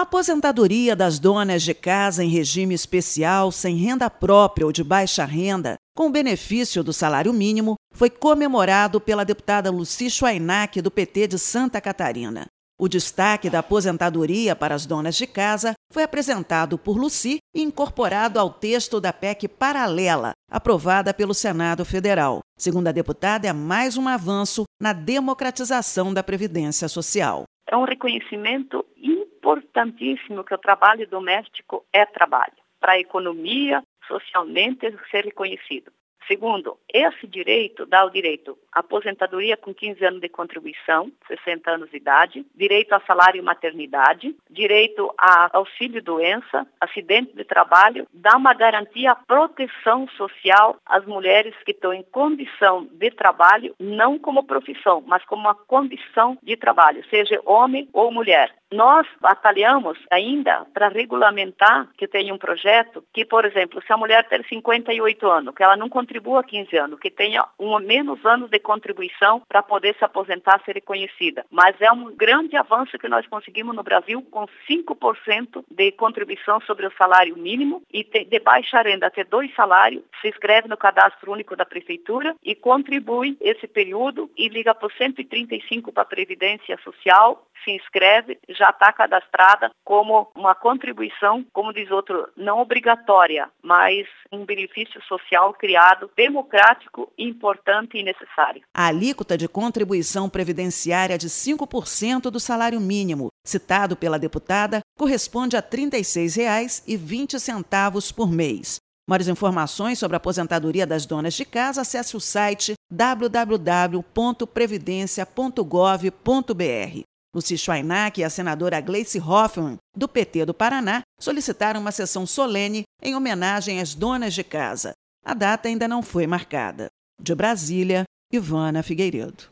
A aposentadoria das donas de casa em regime especial, sem renda própria ou de baixa renda, com o benefício do salário mínimo, foi comemorado pela deputada Lucy Schweinach, do PT de Santa Catarina. O destaque da aposentadoria para as donas de casa foi apresentado por Lucy e incorporado ao texto da PEC paralela, aprovada pelo Senado Federal. Segundo a deputada, é mais um avanço na democratização da Previdência Social. É um reconhecimento importantíssimo que o trabalho doméstico é trabalho. Para a economia, socialmente, ser reconhecido. Segundo, esse direito dá o direito à aposentadoria com 15 anos de contribuição, 60 anos de idade, direito a salário e maternidade, direito a auxílio-doença, acidente de trabalho, dá uma garantia à proteção social às mulheres que estão em condição de trabalho, não como profissão, mas como uma condição de trabalho, seja homem ou mulher. Nós batalhamos ainda para regulamentar que tenha um projeto que, por exemplo, se a mulher ter 58 anos, que ela não contribua 15 anos, que tenha menos anos de contribuição para poder se aposentar, ser reconhecida. Mas é um grande avanço que nós conseguimos no Brasil com 5% de contribuição sobre o salário mínimo e de baixa renda até 2 salários, se inscreve no cadastro único da prefeitura e contribui esse período e liga para o 135 para a Previdência Social, se inscreve, já está cadastrada como uma contribuição, como diz outro, não obrigatória, mas um benefício social criado, democrático, importante e necessário. A alíquota de contribuição previdenciária de 5% do salário mínimo, citado pela deputada, corresponde a R$ 36,20 por mês. Maiores informações sobre a aposentadoria das donas de casa, acesse o site www.previdencia.gov.br. Lucy Schweinach e a senadora Gleice Hoffmann, do PT do Paraná, solicitaram uma sessão solene em homenagem às donas de casa. A data ainda não foi marcada. De Brasília, Ivana Figueiredo.